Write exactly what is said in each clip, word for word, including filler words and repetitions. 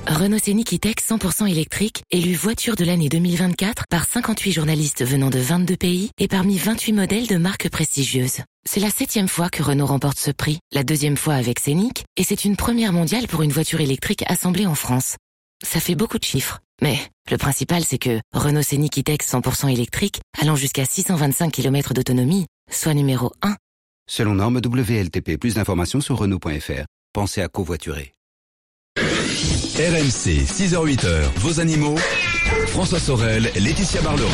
Renault Scénic E-Tech cent pour cent électrique, élu voiture de l'année deux mille vingt-quatre par cinquante-huit journalistes venant de vingt-deux pays et parmi vingt-huit modèles de marques prestigieuses. C'est la septième fois que Renault remporte ce prix, la deuxième fois avec Scénic, et c'est une première mondiale pour une voiture électrique assemblée en France. Ça fait beaucoup de chiffres, mais le principal c'est que Renault Scénic E-Tech cent pour cent électrique, allant jusqu'à six cent vingt-cinq kilomètres d'autonomie, soit numéro un. Selon norme W L T P, plus d'informations sur Renault point F R. Pensez à covoiturer. R M C, six heures huit heures, vos animaux, François Sorel, Laetitia Barlerin.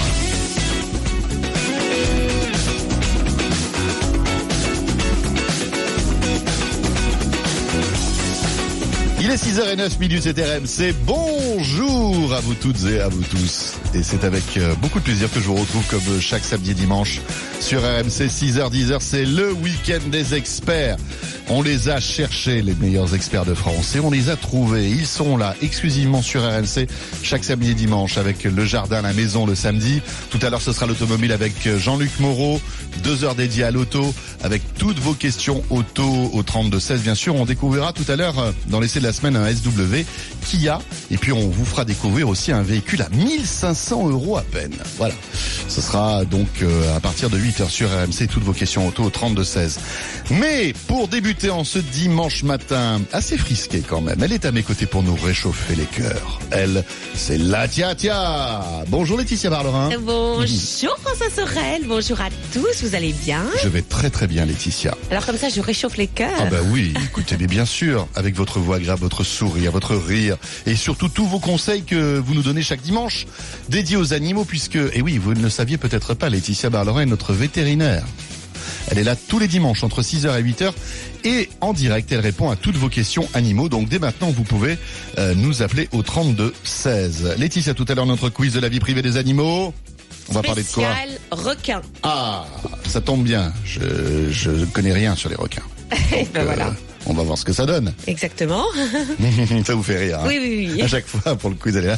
Il est six heures neuf minutes, c'est R M C. Bonjour à vous toutes et à vous tous. Et c'est avec beaucoup de plaisir que je vous retrouve comme chaque samedi et dimanche sur R M C. Six heures dix heures, c'est le week-end des experts. On les a cherchés, les meilleurs experts de France, et on les a trouvés. Ils sont là exclusivement sur R M C chaque samedi et dimanche avec le jardin, la maison le samedi. Tout à l'heure, ce sera l'automobile avec Jean-Luc Moreau. Deux heures dédiées à l'auto avec toutes vos questions auto au trente-deux seize. Bien sûr, on découvrira tout à l'heure dans l'essai de la semaine un S W Kia. Et puis, on vous fera découvrir aussi un véhicule à mille cinq cents euros à peine. Voilà. Ce sera donc euh, à partir de huit heures sur R M C, toutes vos questions auto au trente-deux seize. Mais pour débuter en ce dimanche matin, assez frisqué quand même, elle est à mes côtés pour nous réchauffer les cœurs. Elle, c'est la Tia Tia. Bonjour Laetitia Barlerin. Bonjour François Sorel, bonjour à tous, vous allez bien? Je vais très très bien Laetitia. Alors comme ça je réchauffe les cœurs. Ah bah oui, écoutez, mais bien sûr, avec votre voix agréable, votre sourire, votre rire, et surtout tous vos conseils que vous nous donnez chaque dimanche, dédiés aux animaux, puisque, et oui, vous ne le saviez peut-être pas, Laetitia Barlerin est notre vétérinaire. Elle est là tous les dimanches entre six heures et huit heures et en direct, elle répond à toutes vos questions animaux. Donc dès maintenant, vous pouvez euh, nous appeler au trente-deux seize. Laetitia, tout à l'heure, notre quiz de la vie privée des animaux. On va parler de quoi? Spécial requin. Ah, ça tombe bien. Je je connais rien sur les requins. Donc, ben voilà. Euh, on va voir ce que ça donne. Exactement. Ça vous fait rire, hein? Oui, oui, oui. À chaque fois, pour le quiz, elle est là.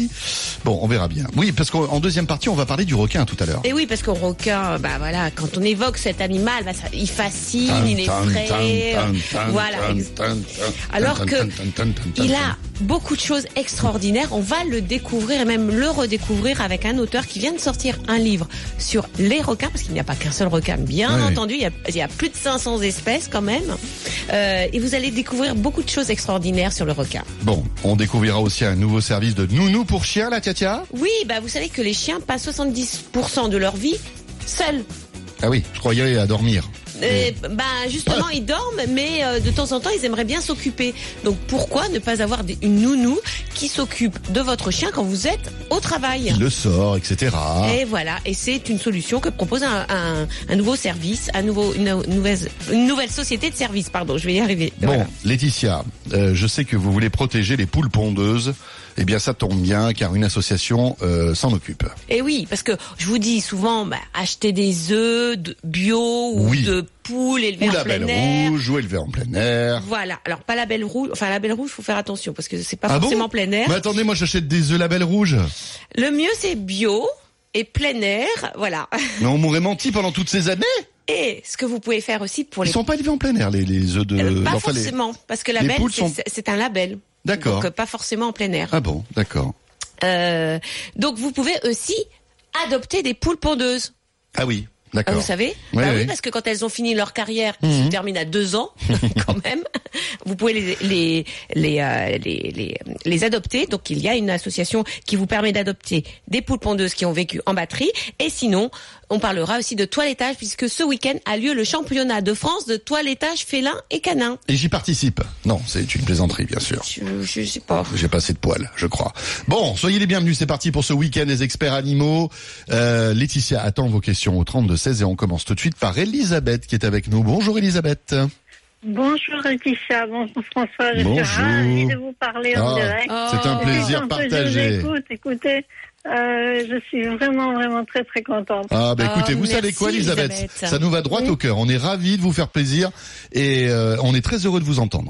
Bon, on verra bien. Oui, parce qu'en deuxième partie, on va parler du requin tout à l'heure. Et oui, parce qu'au requin, bah voilà, quand on évoque cet animal, bah ça, il fascine, Tan, il tan, effraie. tan, tan, Voilà. tan, tan, tan, Alors tan, que tan, tan, tan, tan, il tan. a beaucoup de choses extraordinaires. On va le découvrir et même le redécouvrir avec un auteur qui vient de sortir un livre sur les requins, parce qu'il n'y a pas qu'un seul requin, bien Oui. entendu. Il y, a, il y a plus de cinq cents espèces quand même. Euh, et vous allez découvrir beaucoup de choses extraordinaires sur le requin. Bon, on découvrira aussi un nouveau service de nounou pour chiens, la Tia-Tia. Oui, bah vous savez que les chiens passent soixante-dix pour cent de leur vie seuls. Ah oui, je croyais à dormir. Euh, bah justement ils dorment, mais euh, de temps en temps ils aimeraient bien s'occuper. Donc pourquoi ne pas avoir des, une nounou qui s'occupe de votre chien quand vous êtes au travail? Il le sort, et cetera. Et voilà, et c'est une solution que propose un, un, un nouveau service, un nouveau, une, nouvelle, une nouvelle société de service. Pardon, je vais y arriver. Bon, Voilà. Laetitia, euh, je sais que vous voulez protéger les poules pondeuses. Eh bien, ça tombe bien, car une association euh, s'en occupe. Et oui, parce que je vous dis souvent, bah, acheter des œufs de bio ou Oui. de poules élevées Ou en la plein belle air. rouge, ou élevé en plein air. Voilà. Alors pas la belle rouge. Enfin la belle rouge, faut faire attention parce que c'est pas Ah forcément bon plein air. Mais attendez, moi j'achète des œufs label rouge. Le mieux c'est bio et plein air. Voilà. Mais on m'aurait menti pendant toutes ces années. Et ce que vous pouvez faire aussi pour Ils les sont pas élevés en plein air, les, les œufs de... Euh, pas enfin, les- forcément, parce que les label poules c'est sont- c'est un label. D'accord. Donc euh, pas forcément en plein air. Ah bon, d'accord. Euh, donc vous pouvez aussi adopter des poules pondeuses. Ah oui, Ah, d'accord. vous savez Ouais, Bah ouais. oui, parce que quand elles ont fini leur carrière, qui Mhm. se termine à deux ans, quand même, vous pouvez les les les, euh, les les les adopter. Donc il y a une association qui vous permet d'adopter des poules pondeuses qui ont vécu en batterie. Et sinon, on parlera aussi de toilettage, puisque ce week-end a lieu le championnat de France de toilettage félin et canin. Et j'y participe. Non, c'est une plaisanterie, bien sûr. Je, je sais pas. J'ai pas assez de poils, je crois. Bon, soyez les bienvenus, c'est parti pour ce week-end des experts animaux. Euh, Laetitia attend vos questions au trente-deux seize et on commence tout de suite par Elisabeth qui est avec nous. Bonjour Elisabeth. Bonjour Laetitia, bonjour François, je Bonjour. suis ravie de vous parler en Ah, direct. c'est un Oh. plaisir Tant que je partagé. vous écoute, écoutez, euh, je suis vraiment, vraiment très, très contente. Ah bah Oh, écoutez, vous merci, savez quoi Elisabeth, Elisabeth. ça nous va droit Oui. au cœur. On est ravis de vous faire plaisir et euh, on est très heureux de vous entendre.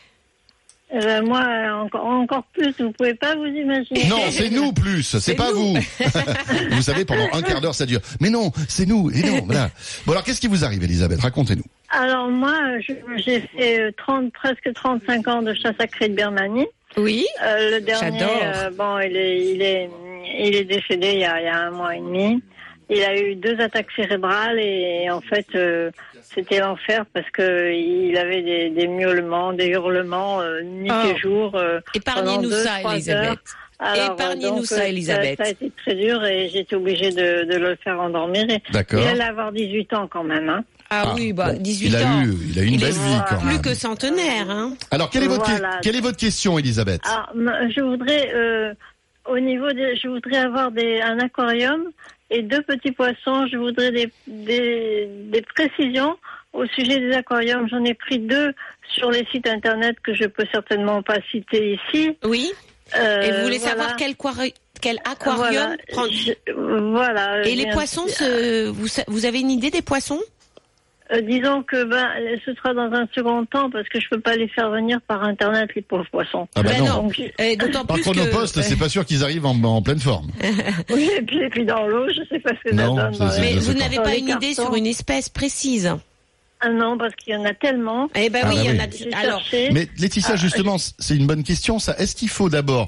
Euh, moi, euh, encore, encore plus, vous pouvez pas vous imaginer. Non, c'est nous plus, c'est C'est pas nous. vous. Vous savez, pendant un quart d'heure ça dure. Mais non, c'est nous. Et non, voilà. Bon alors, qu'est-ce qui vous arrive, Elisabeth? Racontez-nous. Alors moi, je- j'ai fait euh, trente, presque trente-cinq ans de chasse à cri de Birmanie. Oui. Euh, le dernier, J'adore. euh, bon, il est, il est, il est décédé il y a, il y a un mois et demi. Il a eu deux attaques cérébrales et en fait, euh, c'était l'enfer parce que il avait des, des miaulements, des hurlements euh, nuit Oh. et jour. Euh, Épargnez-nous pendant deux, ça, trois Elisabeth. heures. Alors, Épargnez-nous donc, ça, euh, Elisabeth. Ça, ça a été très dur et j'ai été obligée de, de le faire endormir. Et D'accord. il allait avoir dix-huit ans quand même. Hein. Ah, Ah, oui, bah, bon, dix-huit il a ans. eu, il a eu une Il belle est vie quand plus même. que centenaire, hein. Alors, quelle est votre, Voilà. quelle est votre question, Elisabeth? Ah, m- je voudrais, euh, au niveau des, je voudrais avoir des, un aquarium et deux petits poissons. Je voudrais des, des, des précisions au sujet des aquariums. J'en ai pris deux sur les sites internet que je peux certainement pas citer ici. Oui. Euh, Et vous voulez voilà. savoir quel, quari- quel aquarium Voilà. prendre. Je- voilà. Et les Bien- poissons, se- vous, sa- vous avez une idée des poissons? Euh, disons que ben, ce sera dans un second temps parce que je peux pas les faire venir par internet les pauvres poissons. Ah bah Ben non. non. Donc, j'ai- Et d'autant Par plus chronopost, que... c'est pas sûr qu'ils arrivent en, en pleine forme. oui, et puis, et puis dans l'eau, je sais pas ce que Non, ça donne. ça, dans c'est- les- Mais je vous sais n'avez Dans pas les une idée cartons. sur une espèce précise? Ah non, parce qu'il y en a tellement. Eh ben Ah oui, bah il y oui. en a. J'ai Alors, cherché. Mais Laetitia, Ah, justement, c'est une bonne question, ça. Est-ce qu'il faut d'abord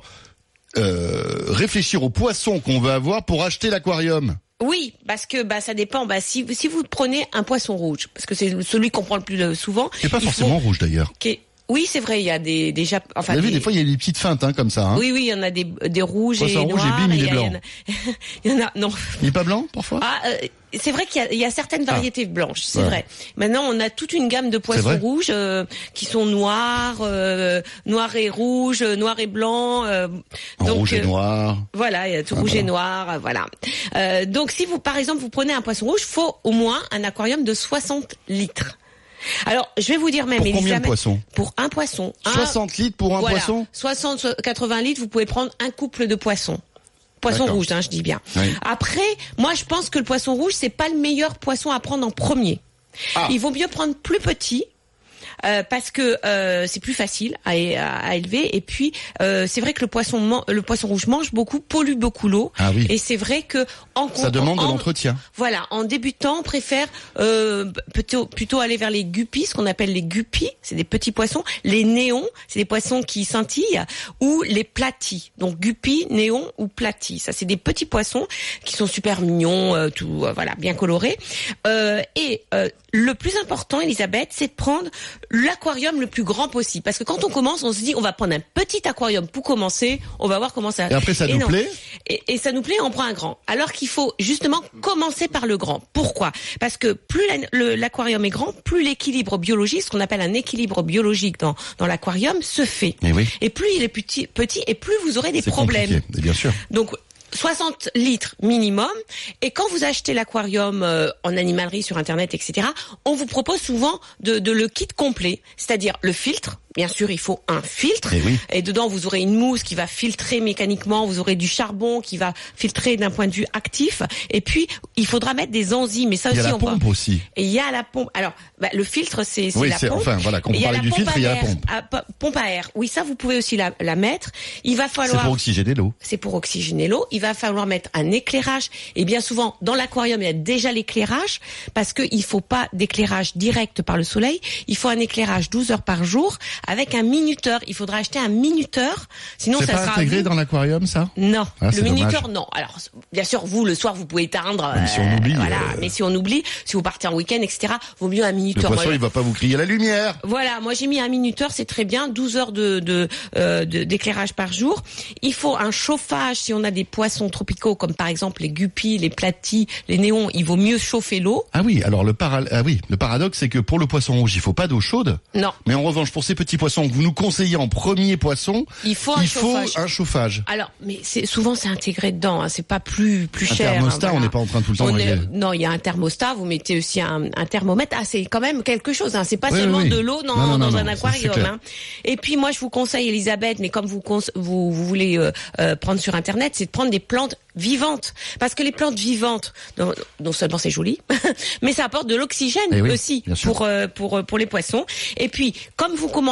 euh, réfléchir aux poissons qu'on veut avoir pour acheter l'aquarium? oui, parce que bah ça dépend. Bah si si vous prenez un poisson rouge, parce que c'est celui qu'on prend le plus euh, souvent. C'est pas il faut- forcément rouge d'ailleurs. qui est- Oui, c'est vrai, il y a des des Jap- enfin. Vous avez vu, des- des fois, il y a des petites feintes hein, comme ça. Hein. Oui, oui, il y en a des des rouges Poisson et rouge et noirs. bim, il et est y a- blanc. Il y en a, il y en a- non. Il est pas blanc, parfois Ah, euh, c'est vrai qu'il y a, il y a certaines variétés blanches, c'est Ouais. vrai. Maintenant, on a toute une gamme de C'est poissons vrai rouges euh, qui sont noirs, euh, noirs et rouges, euh, noirs et blancs. euh, En donc, rouge et euh, noir. Voilà, il y a tout Ah, rouge voilà. et noir, euh, voilà. Euh, donc, si vous, par exemple, vous prenez un poisson rouge, faut au moins un aquarium de soixante litres. Alors, je vais vous dire même, Pour combien de Elisabeth, poissons? pour un poisson. un- soixante litres pour un voilà, poisson? soixante, quatre-vingts litres, vous pouvez prendre un couple de poissons. Poisson D'accord. rouge, hein, je dis bien. Oui. Après, moi, je pense que le poisson rouge, c'est pas le meilleur poisson à prendre en premier. Ah. Il vaut mieux prendre plus petit. Euh, parce que euh, c'est plus facile à, à, à élever et puis euh, c'est vrai que le poisson man- le poisson rouge mange beaucoup, pollue beaucoup l'eau Ah oui. et c'est vrai que en Ça demande de en- l'entretien. Voilà, en débutant, on préfère euh, plutôt plutôt aller vers les guppies, ce qu'on appelle les guppies, c'est des petits poissons, les néons, c'est des poissons qui scintillent, ou les platis. Donc guppies, néons ou platis, ça c'est des petits poissons qui sont super mignons, euh, tout euh, voilà, bien colorés. Euh, et euh, le plus important, Elisabeth, c'est de prendre l'aquarium le plus grand possible, parce que quand on commence, on se dit on va prendre un petit aquarium pour commencer, on va voir comment ça. Et après, ça nous non. plaît? Et, et ça nous plaît, on prend un grand. Alors qu'il faut justement commencer par le grand. Pourquoi? Parce que plus la- le- l'aquarium est grand, plus l'équilibre biologique, ce qu'on appelle un équilibre biologique dans, dans l'aquarium, se fait. Eh oui. Et plus il est petit, petit, et plus vous aurez des C'est problèmes. compliqué, bien sûr. Donc soixante litres minimum. Et quand vous achetez l'aquarium euh, en animalerie sur Internet, et cetera, on vous propose souvent de, de le kit complet, c'est-à-dire le filtre. Bien sûr, il faut un filtre. Eh oui. Et dedans, vous aurez une mousse qui va filtrer mécaniquement. Vous aurez du charbon qui va filtrer d'un point de vue actif. Et puis, il faudra mettre des enzymes. Et ça Il y a aussi, la on peut- pompe aussi. Et il y a la pompe. Alors, bah, le filtre, c'est c'est Oui, la c'est pompe. enfin voilà, quand Et on il y a parlait la du filtre, pompe il y a à la air. pompe. Ah, po- pompe à air. Oui, ça, vous pouvez aussi la, la mettre. Il va C'est falloir pour oxygéner l'eau. c'est pour oxygéner l'eau. Il va falloir mettre un éclairage. Et bien souvent, dans l'aquarium, il y a déjà l'éclairage parce qu'il faut pas d'éclairage direct par le soleil. Il faut un éclairage douze heures par jour avec un minuteur. Il faudra acheter un minuteur. Sinon, C'est ça pas sera intégré vous- dans l'aquarium, ça? Non, Ah, c'est le minuteur, dommage. non. Alors, bien sûr, vous, le soir, vous pouvez éteindre. Même si on oublie, Voilà. euh, Mais si on oublie, si vous partez en week-end, et cetera, vaut mieux un Le minuteur. poisson, Moi, il va pas vous crier la lumière. voilà, moi j'ai mis un minuteur, c'est très bien, douze heures de de, euh, de- d'éclairage par jour. Il faut un chauffage si on a des poissons tropicaux comme par exemple les guppies, les platis, les néons, il vaut mieux chauffer l'eau. Ah oui, alors le para... ah oui, le paradoxe, c'est que pour le poisson rouge, il faut pas d'eau chaude. Non, Mais en revanche, pour ces petits poissons que vous nous conseillez en premier poisson, il faut un il chauffage. faut un chauffage. Alors, mais c'est souvent c'est intégré dedans, hein, c'est pas plus plus Un cher. thermostat, hein, on voilà. n'est pas en train de tout le temps On de est- régler. Non, il y a un thermostat, vous mettez aussi un, un thermomètre. Ah, c'est quand même quelque chose. Hein. C'est pas Oui, seulement oui, oui. de l'eau dans, Non, non, dans non, un non, ça, aquarium. c'est clair. Hein. Et puis moi, je vous conseille, Elisabeth, mais comme vous cons- vous, vous voulez euh, euh, prendre sur Internet, c'est de prendre des plantes vivantes, parce que les plantes vivantes, non, non seulement c'est joli, mais ça apporte de l'oxygène Eh oui, aussi bien sûr. pour euh, pour pour les poissons. Et puis, comme vous commandez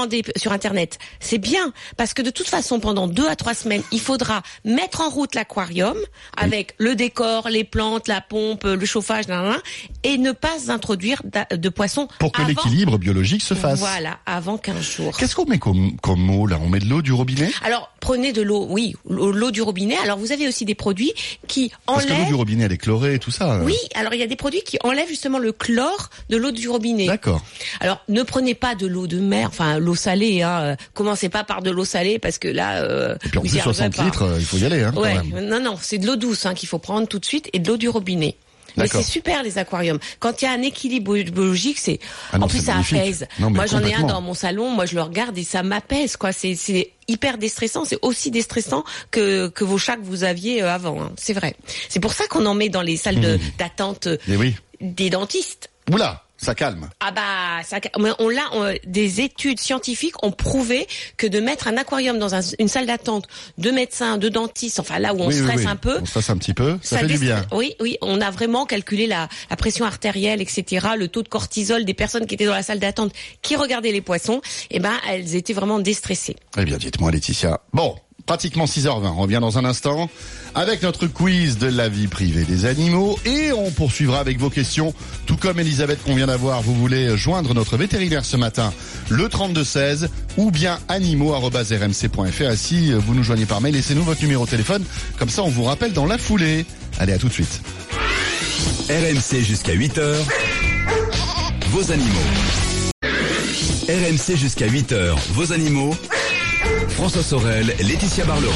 vendez sur Internet, c'est bien, parce que de toute façon, pendant deux à trois semaines, il faudra mettre en route l'aquarium avec oui. le décor, les plantes, la pompe, le chauffage, nan, nan, nan, et ne pas introduire de poissons pour que avant... l'équilibre biologique se fasse. Voilà, avant quinze jours. Qu'est-ce qu'on met comme, comme eau là? On met de l'eau du robinet? Alors, prenez de l'eau, oui, l'eau du robinet. Alors, vous avez aussi des produits qui enlèvent... Parce que l'eau du robinet, elle est chlorée et tout ça. Oui, alors il y a des produits qui enlèvent justement le chlore de l'eau du robinet. D'accord. Alors, ne prenez pas de l'eau de mer, enfin l'eau salée. Hein. Commencez pas par de l'eau salée parce que là. Euh, et puis en plus soixante litres, euh, il faut y aller. Hein, ouais. quand même. Non, non, c'est de l'eau douce hein, qu'il faut prendre tout de suite et de l'eau du robinet. Mais c'est super les aquariums. Quand il y a un équilibre biologique, c'est ah non, en plus ça magnifique. apaise. Non, moi j'en ai un dans mon salon, moi je le regarde et ça m'apaise quoi. C'est c'est hyper déstressant, c'est aussi déstressant que que vos chats que vous aviez avant. Hein. C'est vrai. C'est pour ça qu'on en met dans les salles de, mmh. d'attente oui. des dentistes. Oula. Ça calme. Ah bah, ça, on l'a, on, des études scientifiques ont prouvé que de mettre un aquarium dans un, une salle d'attente de médecins, de dentistes, enfin là où on oui, stresse oui, oui. un peu, on stresse un petit peu, ça, ça fait dé- du bien. Oui, oui, on a vraiment calculé la, la pression artérielle, et cetera, le taux de cortisol des personnes qui étaient dans la salle d'attente, qui regardaient les poissons, et ben elles étaient vraiment déstressées. Eh bien, dites-moi, Laetitia. Bon. Pratiquement six heures vingt, on revient dans un instant avec notre quiz de la vie privée des animaux et on poursuivra avec vos questions. Tout comme Elisabeth qu'on vient d'avoir, vous voulez joindre notre vétérinaire ce matin, le trente-deux seize ou bien animaux arobase r m c point f r. Et si vous nous joignez par mail, laissez-nous votre numéro de téléphone, comme ça on vous rappelle dans la foulée. Allez, à tout de suite. R M C jusqu'à huit heures, vos animaux. R M C jusqu'à huit heures, vos animaux. François Sorel, Laetitia Barlerin.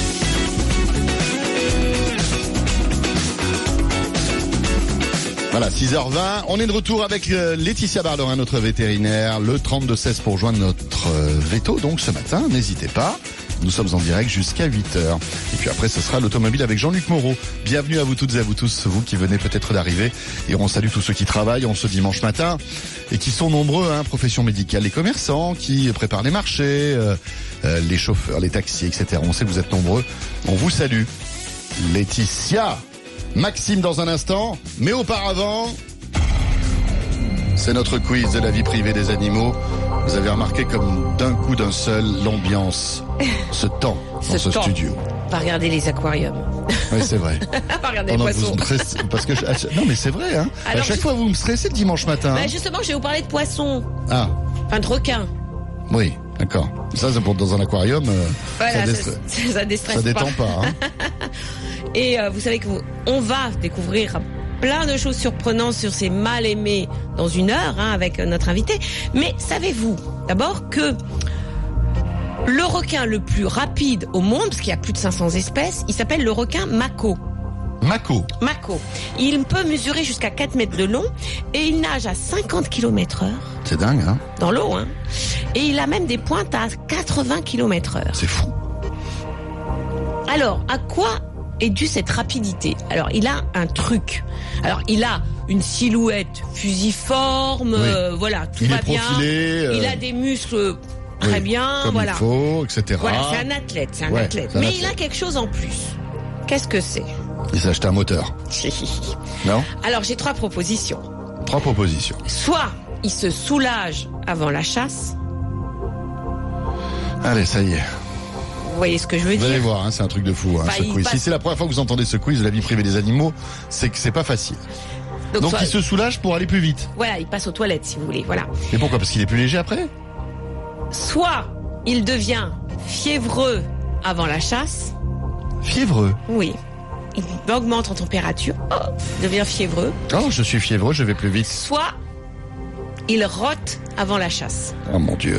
Voilà, six heures vingt, on est de retour avec euh, Laetitia Barlerin, notre vétérinaire, le trente-deux seize pour joindre notre euh, veto, donc ce matin, n'hésitez pas. Nous sommes en direct jusqu'à huit heures. Et puis après, ce sera l'automobile avec Jean-Luc Moreau. Bienvenue à vous toutes et à vous tous, vous qui venez peut-être d'arriver. Et on salue tous ceux qui travaillent en ce dimanche matin et qui sont nombreux, hein, profession médicale, les commerçants qui préparent les marchés, euh, euh, les chauffeurs, les taxis, et cetera. On sait que vous êtes nombreux. On vous salue. Laetitia, Maxime dans un instant, mais auparavant, c'est notre quiz de la vie privée des animaux. Vous avez remarqué comme d'un coup d'un seul, l'ambiance se tend dans ce, ce studio. Pas regarder les aquariums. Oui, c'est vrai. Pas regarder les poissons. Stressez, parce que je, non, mais c'est vrai. Hein. Alors, à chaque je... fois, vous me stressez le dimanche matin. Bah justement, je vais vous parler de poissons. Ah. Enfin, de requins. Oui, d'accord. Ça, c'est pour dans un aquarium. Euh, voilà, ça, ça, ça, ça déstresse ça détend pas. pas. Hein. Et euh, vous savez que vous, on va découvrir plein de choses surprenantes sur ces mal aimés dans une heure hein, avec notre invité. Mais savez-vous d'abord que le requin le plus rapide au monde, parce qu'il y a plus de cinq cents espèces, il s'appelle le requin mako. Mako. Mako. Il peut mesurer jusqu'à quatre mètres de long et il nage à cinquante kilomètres heure. C'est dingue, hein? Dans l'eau, hein. Et il a même des pointes à quatre-vingts kilomètres heure. C'est fou. Alors, à quoi est due cette rapidité? Alors, il a un truc. Alors, il a une silhouette fusiforme, oui. euh, voilà, tout il va est profilé, bien. Euh... Il a des muscles très oui, bien, comme voilà. il faut, et cetera. Voilà, c'est un athlète, c'est un ouais, athlète. c'est un Mais athlète. il a quelque chose en plus. Qu'est-ce que c'est? Il s'est acheté un moteur. Non? Alors, j'ai trois propositions. Trois propositions. Soit il se soulage avant la chasse. Allez, ça y est. Vous voyez ce que je veux vous dire? Vous allez voir, hein, c'est un truc de fou. Hein, bah, ce quiz. Passe... Si c'est la première fois que vous entendez ce quiz de la vie privée des animaux, c'est que c'est pas facile. Donc, Donc soit... il se soulage pour aller plus vite. Voilà, il passe aux toilettes si vous voulez. Voilà. Et pourquoi? Parce qu'il est plus léger après? Soit il devient fiévreux avant la chasse. Fiévreux? Oui. Il augmente en température, oh, il devient fiévreux. Oh, je suis fiévreux, je vais plus vite. Soit il rote avant la chasse. Oh mon Dieu.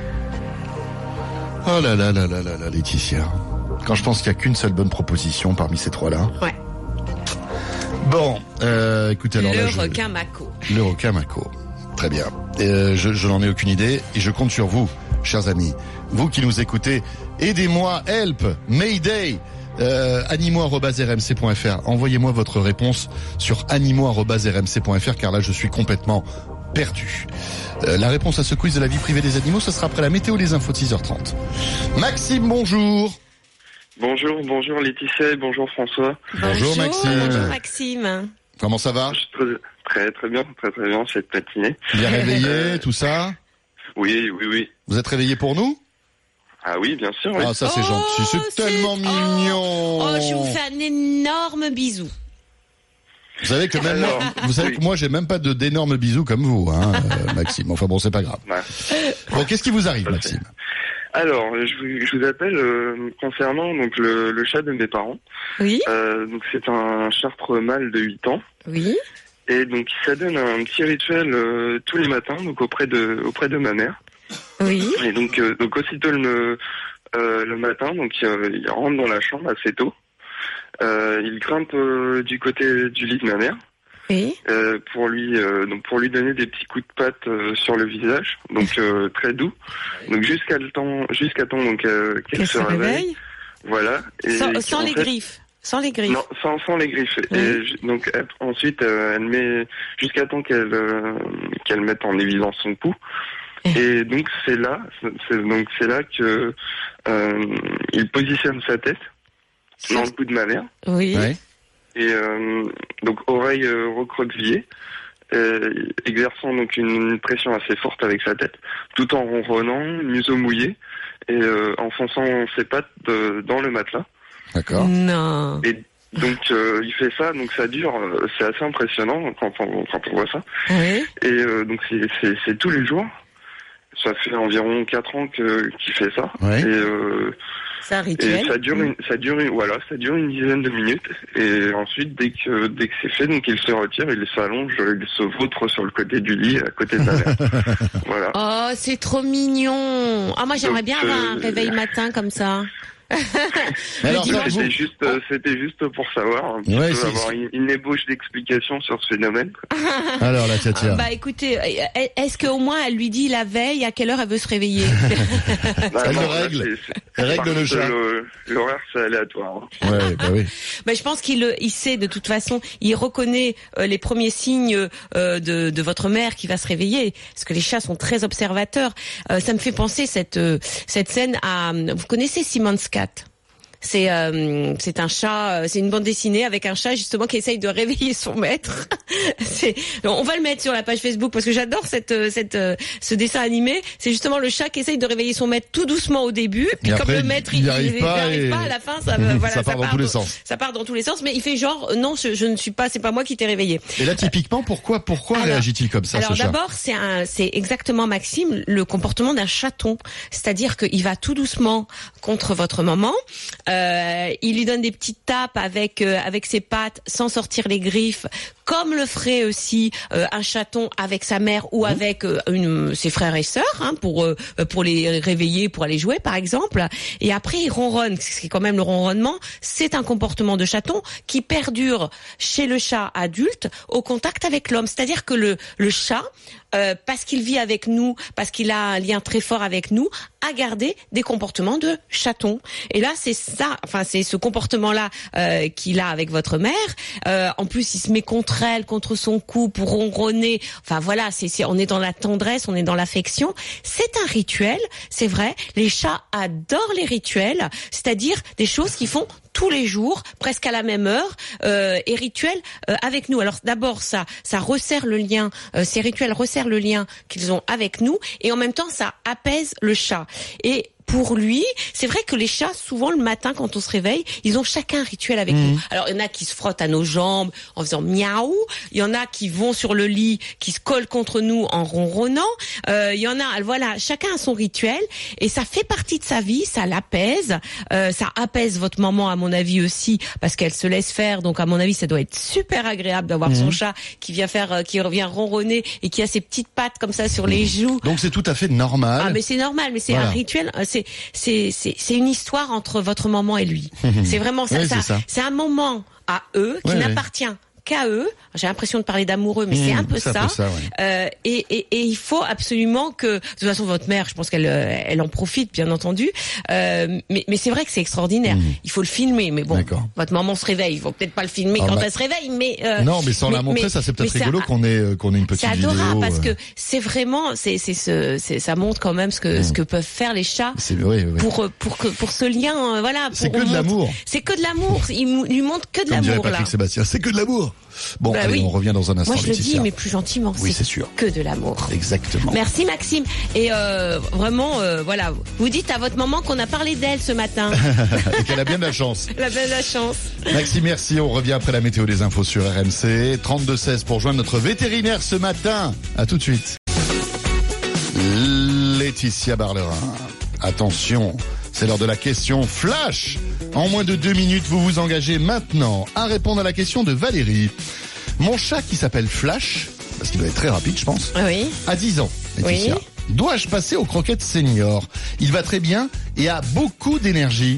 Oh là là là là là là, Laetitia. Quand je pense qu'il n'y a qu'une seule bonne proposition parmi ces trois-là. Ouais. Bon, euh, écoutez alors Le là, je... requin mako. Le requin mako. Très bien. Euh, je, je n'en ai aucune idée et je compte sur vous, chers amis. Vous qui nous écoutez, aidez-moi, help, Mayday. Euh, animaux arobase r m c point f r. Envoyez-moi votre réponse sur animaux arobase r m c point f r car là je suis complètement perdu. Euh, la réponse à ce quiz de la vie privée des animaux, ce sera après la météo, les infos de six heures trente. Maxime, bonjour. Bonjour, bonjour Laetitia, bonjour François. Bonjour, bonjour Maxime. Bonjour Maxime. Comment ça va? Très, très très bien, très très bien cette matinée. Bien réveillé, tout ça? Oui, oui, oui. Vous êtes réveillé pour nous? Ah oui, bien sûr. Oui. Ah, ça c'est Oh, gentil, c'est, c'est- tellement oh. mignon. Oh, je vous fais un énorme bisou. Vous savez que même Alors, moi, vous savez oui. que moi j'ai même pas de d'énormes bisous comme vous, hein, euh, Maxime. Enfin bon, c'est pas grave. Ouais. Bon, qu'est-ce qui vous arrive, Parfait. Maxime? Alors, je vous, je vous appelle euh, concernant donc le, le chat de mes parents. Oui, Euh, donc c'est un chartre mâle de huit ans. oui. Et donc il s'adonne à un petit rituel euh, tous les matins, donc auprès de auprès de ma mère. Oui. Et donc euh, donc aussitôt le euh, le matin, donc euh, il rentre dans la chambre assez tôt. Euh, il grimpe euh, du côté du lit de ma mère Oui. euh, pour lui euh, donc pour lui donner des petits coups de patte euh, sur le visage, donc euh, très doux. Donc jusqu'à le temps jusqu'à temps donc euh, qu'elle Qu'elle se réveille. Voilà. Et Sans, qui, sans en les fait, griffes. Sans les griffes. Non, sans, sans les griffes. Oui. Et j- donc elle- ensuite, euh, elle met jusqu'à temps qu'elle euh, qu'elle mette en évidence son cou. Et donc c'est là, c'est donc c'est là que euh, il positionne sa tête dans le cou de ma mère Oui. Ouais. et euh, donc oreille euh, recroquevillée, euh, exerçant donc une pression assez forte avec sa tête, tout en ronronnant, museau mouillé et euh, enfonçant ses pattes de- dans le matelas. D'accord. Non. Et donc euh, il fait ça, donc ça dure, euh, c'est assez impressionnant quand on, quand on voit ça. Oui. Et euh, donc c'est, c'est, c'est tous les jours. Ça fait environ quatre ans que qu'il fait ça. Ouais. Et, euh, C'est un et rituel. ça dure une, ça dure une, voilà, ça dure une dizaine de minutes. Et ensuite dès que dès que c'est fait, donc il se retire, il s'allonge, il se vautre sur le côté du lit, à côté de ma mère. Voilà. Oh, c'est trop mignon. Ah, moi, j'aimerais Donc, bien avoir un euh, réveil matin comme ça. Mais alors, dimanche, ça, vous- C'était juste, euh, c'était juste pour savoir, un petit Ouais, peu, c'est- avoir une, une ébauche d'explication sur ce phénomène. alors la tia, tia. Bah, écoutez, euh, est-ce qu'au moins elle lui dit la veille à quelle heure elle veut se réveiller? Bah, Elle non, le là, règle. c'est- c'est- Elle règle par le contre, chat. le- L'horaire, c'est aléatoire. hein. Ouais, bah oui. Bah, je pense qu'il le- il sait de toute façon, il reconnaît euh, les premiers signes euh, de, de votre mère qui va se réveiller, parce que les chats sont très observateurs. Euh, ça me fait penser cette euh, cette scène à, vous connaissez Simon's Cat? C'est euh, c'est un chat, euh, c'est une bande dessinée avec un chat justement qui essaye de réveiller son maître. c'est, on va le mettre sur la page Facebook parce que j'adore cette euh, cette euh, ce dessin animé. C'est justement le chat qui essaye de réveiller son maître tout doucement au début, puis Et comme après, le maître il il n'y arrive pas n'arrive et- pas à la fin, ça euh, voilà, Ça part dans tous les sens. Ça part dans tous les sens, mais il fait genre euh, non, je, je ne suis pas, c'est pas moi qui t'ai réveillé. Et là, typiquement, pourquoi, pourquoi Alors- réagit-il comme ça, Alors ce chat? d'abord, c'est un, c'est exactement Maxime le comportement d'un chaton, c'est-à-dire qu'il va tout doucement contre votre maman. Euh, il lui donne des petites tapes avec euh, avec ses pattes sans sortir les griffes, comme le ferait aussi euh, un chaton avec sa mère ou avec euh, une, ses frères et sœurs, hein, pour euh, pour les réveiller, pour aller jouer par exemple. Et après il ronronne, ce qui est quand même le ronronnement, c'est un comportement de chaton qui perdure chez le chat adulte au contact avec l'homme. C'est-à-dire que le le chat, euh, parce qu'il vit avec nous, parce qu'il a un lien très fort avec nous, a gardé des comportements de chaton. Et là, c'est ça, enfin c'est ce comportement-là euh, qu'il a avec votre mère. Euh, en plus, il se met contre elle, contre son cou pour ronronner. Enfin voilà, c'est, c'est on est dans la tendresse, on est dans l'affection. C'est un rituel, c'est vrai. Les chats adorent les rituels, c'est-à-dire des choses qu'ils font tous les jours, presque à la même heure, euh, et rituels euh, avec nous. Alors d'abord, ça, ça resserre le lien. Euh, ces rituels resserrent le lien qu'ils ont avec nous, et en même temps, ça apaise le chat. Et pour lui, c'est vrai que les chats, souvent le matin quand on se réveille, ils ont chacun un rituel avec nous. Alors il y en a qui se frottent à nos jambes en faisant miaou, il y en a qui vont sur le lit, qui se collent contre nous en ronronnant, euh, il y en a, voilà, chacun a son rituel et ça fait partie de sa vie, ça l'apaise, euh, ça apaise votre maman à mon avis aussi parce qu'elle se laisse faire, donc à mon avis ça doit être super agréable d'avoir Mmh. son chat qui vient faire, euh, qui revient ronronner et qui a ses petites pattes comme ça sur les joues. Donc c'est tout à fait normal. Ah mais c'est normal, mais c'est Voilà. un rituel, euh, c'est c'est c'est c'est une histoire entre votre maman et lui. C'est vraiment ça, Oui, ça, c'est ça. c'est un moment à eux qui Ouais, ouais. n'appartient qu'à eux. J'ai l'impression de parler d'amoureux, mais c'est Mmh, un peu c'est un ça. peu ça, ouais. Euh, et, et, et il faut absolument que, de toute façon, votre mère, je pense qu'elle, euh, elle en profite, bien entendu. Euh, mais, mais c'est vrai que c'est extraordinaire. Il faut le filmer, mais bon, D'accord. votre maman se réveille. Il faut peut-être pas le filmer Ah quand bah- elle se réveille, mais euh, Non, mais sans la mais- montrer, mais- ça c'est peut-être mais c'est rigolo un- qu'on ait euh, qu'on ait une petite c'est vidéo. adorable parce euh, que c'est vraiment, c'est c'est ce, c'est ça montre quand même ce que ce que peuvent faire les chats c'est oui, oui, oui. pour pour que pour ce lien, euh, voilà. C'est pour que de on montre- l'amour. C'est que de l'amour. Il mou- lui montre que de Comme dirait l'amour là. Patrick Sébastien, c'est que de l'amour. Bon, Bah allez, oui. on revient dans un instant. Moi, je le dis, Laetitia. mais plus gentiment. Oui, c'est sûr. Que de l'amour. Exactement. Merci Maxime. Et euh, vraiment, euh, voilà, vous dites à votre maman qu'on a parlé d'elle ce matin. Et qu'elle a bien de la chance. Elle a bien de la chance. Maxime, merci. On revient après la météo des infos sur R M C. trente-deux seize pour joindre notre vétérinaire ce matin. À tout de suite. Laetitia Barlerin. Attention, c'est l'heure de la question flash. En moins de deux minutes, vous vous engagez maintenant à répondre à la question de Valérie. Mon chat qui s'appelle Flash, parce qu'il doit être très rapide, je pense, Oui. a dix ans. Laetitia. Oui. Dois-je passer aux croquettes senior? Il va très bien et a beaucoup d'énergie.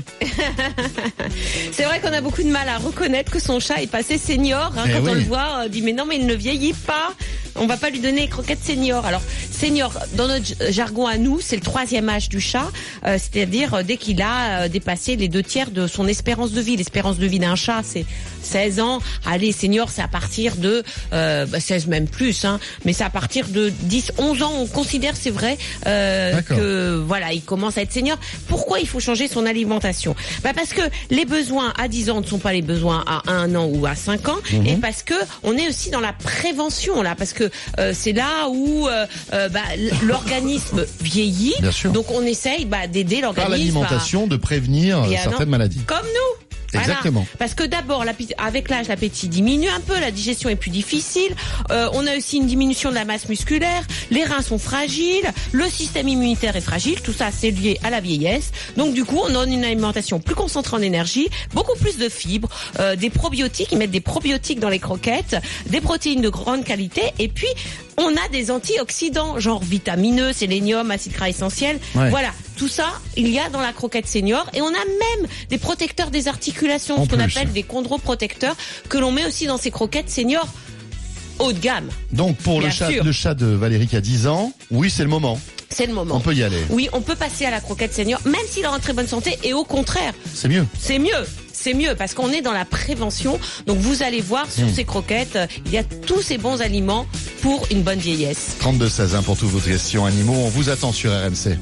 C'est vrai qu'on a beaucoup de mal à reconnaître que son chat est passé senior. Hein, Eh quand oui. on le voit, on dit mais non, mais il ne vieillit pas. On va pas lui donner les croquettes senior. Alors senior, dans notre jargon à nous, c'est le troisième âge du chat, euh, c'est-à-dire euh, dès qu'il a euh, dépassé les deux tiers de son espérance de vie. L'espérance de vie d'un chat, c'est seize ans. Allez, senior, c'est à partir de euh, bah, seize même plus, hein, mais c'est à partir de dix, onze ans. On considère, c'est vrai, euh, D'accord. que voilà, il commence à être senior. Pourquoi il faut changer son alimentation? Bah parce que les besoins à dix ans ne sont pas les besoins à un an ou à cinq ans, Mhm. et parce que on est aussi dans la prévention là, parce que euh, c'est là où euh, euh, bah, l- l'organisme vieillit. Bien sûr. Donc on essaye bah, d'aider Par l'organisme. l'alimentation, de prévenir euh, Et certaines alors, maladies. à- Comme nous. Voilà. Exactement. Parce que d'abord, l'appétit- avec l'âge, l'appétit diminue un peu, la digestion est plus difficile. Euh, on a aussi une diminution de la masse musculaire. Les reins sont fragiles, le système immunitaire est fragile. Tout ça, c'est lié à la vieillesse. Donc du coup, on donne une alimentation plus concentrée en énergie, beaucoup plus de fibres, euh, des probiotiques. Ils mettent des probiotiques dans les croquettes, des protéines de grande qualité, et puis on a des antioxydants, genre vitamineux, sélénium, acide gras essentiel. Ouais. Voilà, tout ça, il y a dans la croquette senior. Et on a même des protecteurs des articulations, En ce qu'on plus. appelle des chondroprotecteurs, que l'on met aussi dans ces croquettes senior haut de gamme. Donc pour le Bien chat, sûr. le chat de Valérie qui a dix ans, oui, c'est le moment. C'est le moment. On peut y aller. Oui, on peut passer à la croquette senior, même s'il est en très bonne santé. Et au contraire, C'est mieux. c'est mieux. C'est mieux parce qu'on est dans la prévention. Donc vous allez voir sur Mmh. ces croquettes, euh, il y a tous ces bons aliments pour une bonne vieillesse. trente-deux seize hein, pour toutes vos questions animaux. On vous attend sur R M C.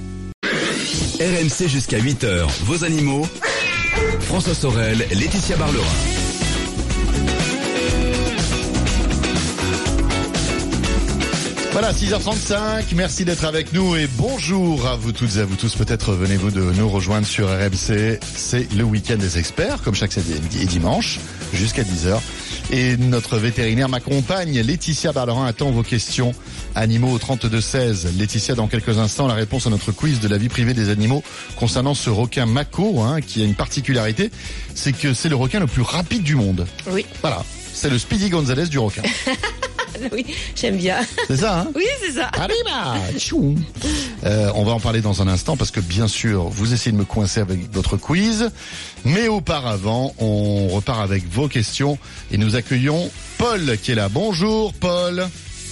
R M C jusqu'à huit heures, vos animaux. François Sorel, Laetitia Barlerin. Voilà, six heures trente-cinq, merci d'être avec nous et bonjour à vous toutes et à vous tous. Peut-être venez-vous de nous rejoindre sur R M C. C'est le week-end des experts, comme chaque samedi et dimanche, jusqu'à dix heures. Et notre vétérinaire m'accompagne. Laetitia Barlerin attend vos questions animaux au trente-deux seize. Laetitia, dans quelques instants, la réponse à notre quiz de la vie privée des animaux concernant ce requin Mako, hein, qui a une particularité, c'est que c'est le requin le plus rapide du monde. Oui, Voilà, c'est le Speedy Gonzalez du requin. oui, j'aime bien. C'est ça, hein? Oui, c'est ça. Arriba Tchou. Euh, on va en parler dans un instant parce que bien sûr, vous essayez de me coincer avec votre quiz. Mais auparavant, on repart avec vos questions et nous accueillons Paul qui est là. Bonjour Paul.